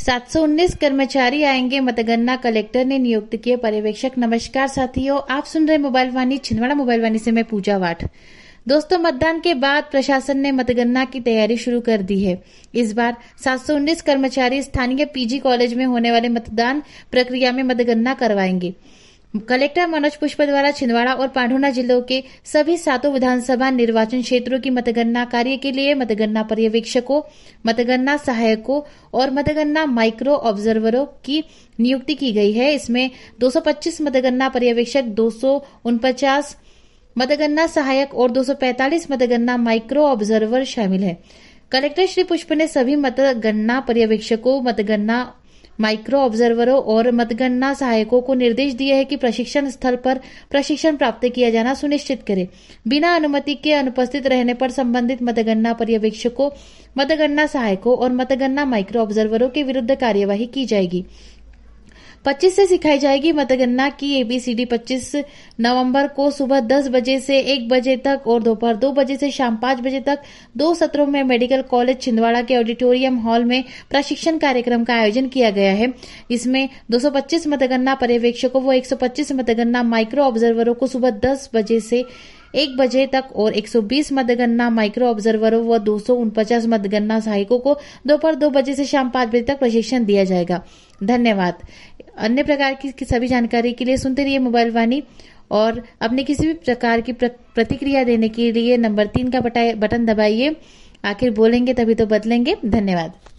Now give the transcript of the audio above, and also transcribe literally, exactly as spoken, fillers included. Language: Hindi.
सात सौ उन्नीस कर्मचारी आएंगे, मतगणना कलेक्टर ने नियुक्त किए पर्यवेक्षक। नमस्कार साथियों, आप सुन रहे मोबाइल वाणी, छिंदवाड़ा मोबाइल वाणी से मैं पूजा वाठ। दोस्तों, मतदान के बाद प्रशासन ने मतगणना की तैयारी शुरू कर दी है। इस बार सात सौ उन्नीस कर्मचारी स्थानीय पीजी कॉलेज में होने वाले मतदान प्रक्रिया में मतगणना करवाएंगे। कलेक्टर मनोज पुष्प द्वारा छिंदवाड़ा और पांढुना जिलों के सभी सातों विधानसभा निर्वाचन क्षेत्रों की मतगणना कार्य के लिए मतगणना पर्यवेक्षकों, मतगणना सहायकों और मतगणना माइक्रो ऑब्जर्वरों की नियुक्ति की गई है। इसमें दो सौ पच्चीस मतगणना पर्यवेक्षक, दो सौ उनपचास मतगणना सहायक और दो सौ पैंतालीस मतगणना माइक्रो ऑब्जर्वर शामिल है। कलेक्टर श्री पुष्प ने सभी मतगणना पर्यवेक्षकों, मतगणना माइक्रो ऑब्जर्वरों और मतगणना सहायकों को निर्देश दिए हैं कि प्रशिक्षण स्थल पर प्रशिक्षण प्राप्त किया जाना सुनिश्चित करें। बिना अनुमति के अनुपस्थित रहने पर संबंधित मतगणना पर्यवेक्षकों, मतगणना सहायकों और मतगणना माइक्रो ऑब्जर्वरों के विरुद्ध कार्यवाही की जाएगी। पच्चीस से सिखाई जाएगी मतगणना की एबीसीडी। पच्चीस नवंबर को सुबह दस बजे से एक बजे तक और दोपहर दो बजे से शाम पांच बजे तक दो सत्रों में मेडिकल कॉलेज छिंदवाड़ा के ऑडिटोरियम हॉल में प्रशिक्षण कार्यक्रम का आयोजन किया गया है। इसमें दो सौ पच्चीस मतगणना पर्यवेक्षकों व एक सौ पच्चीस मतगणना माइक्रो ऑब्जर्वरों को सुबह दस बजे से एक बजे तक और एक सौ बीस मतगणना माइक्रो ऑब्जर्वरों व दो सौ उनपचास मतगणना सहायकों को दोपहर दो बजे से शाम पांच बजे तक प्रशिक्षण दिया जाएगा। धन्यवाद। अन्य प्रकार की सभी जानकारी के लिए सुनते रहिए मोबाइल वाणी और अपने किसी भी प्रकार की प्रतिक्रिया देने के लिए नंबर तीन का बटन दबाइए। आखिर बोलेंगे तभी तो बदलेंगे। धन्यवाद।